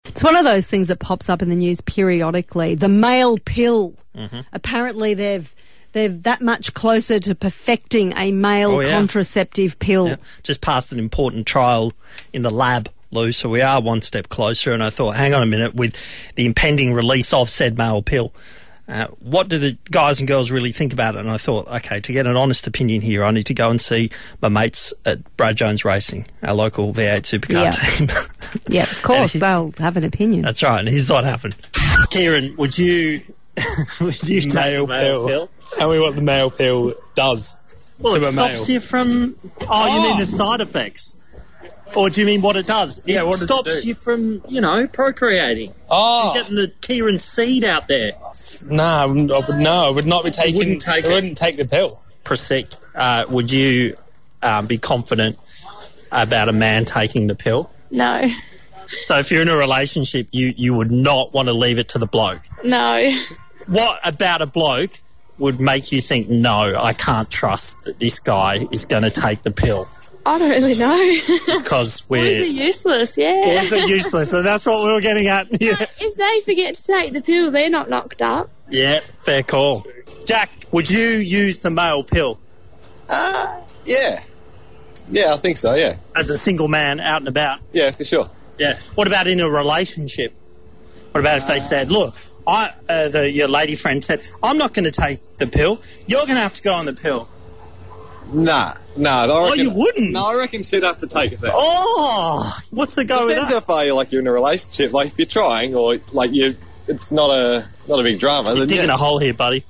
It's one of those things that pops up in the news periodically. The male pill. Mm-hmm. Apparently they're that much closer to perfecting a male contraceptive pill. Yeah. Just passed an important trial in the lab, Lou, so we are one step closer. And I thought, hang on a minute, with the impending release of said male pill, what do the guys and girls really think about it? And I thought, okay, to get an honest opinion here, I need to go and see my mates at Brad Jones Racing, our local V8 supercar team. Yeah, of course, they'll have an opinion. That's right, and here's what happened. Kieran, would you take male pill? Tell me what the male pill does. Well, it stops you from... you mean the side effects? Or do you mean what it does? It stops you from, procreating. Oh. You're getting the Kieran seed out there. No, I would not be taking... I wouldn't take the pill. Prosec, would you be confident about a man taking the pill? No. So if you're in a relationship, you would not want to leave it to the bloke? No. What about a bloke would make you think, no, I can't trust that this guy is going to take the pill? I don't really know. Just because we're... Boys are useless, yeah. Boys are useless, and that's what we were getting at. Yeah. If they forget to take the pill, they're not knocked up. Yeah, fair call. Jack, would you use the male pill? Yeah. Yeah, I think so, yeah. As a single man out and about? Yeah, for sure. Yeah. What about in a relationship? What about if they said, look, your lady friend said, I'm not going to take the pill. You're going to have to go on the pill. Nah. You wouldn't? No, I reckon she'd have to take it then. Oh, what's the go with that? Depends how far you're in a relationship. Like, if you're trying or, it's not a big drama. You're digging a hole here, buddy.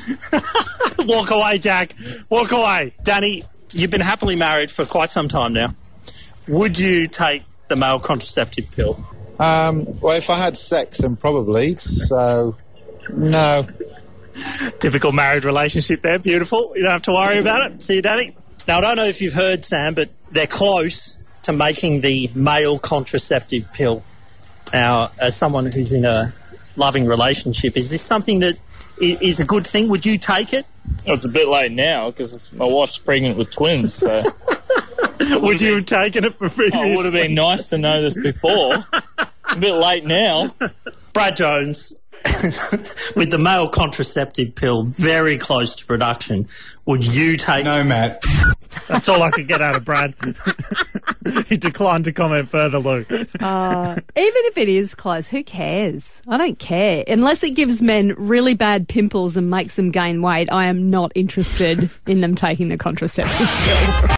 Walk away, Jack. Walk away. Danny, you've been happily married for quite some time now. Would you take the male contraceptive pill? Well, if I had sex, then probably. So, no. Typical married relationship there. Beautiful. You don't have to worry about it. See you, Danny. Now, I don't know if you've heard, Sam, but they're close to making the male contraceptive pill. Now, as someone who's in a loving relationship, is this something that is a good thing? Would you take it? Well, it's a bit late now because my wife's pregnant with twins, so... Would you have taken it for free? It would have been nice to know this before. A bit late now. Brad Jones, with the male contraceptive pill very close to production, would you take... No, Matt. That's all I could get out of Brad. He declined to comment further, Lou. Even if it is close, who cares? I don't care. Unless it gives men really bad pimples and makes them gain weight, I am not interested in them taking the contraceptive pill.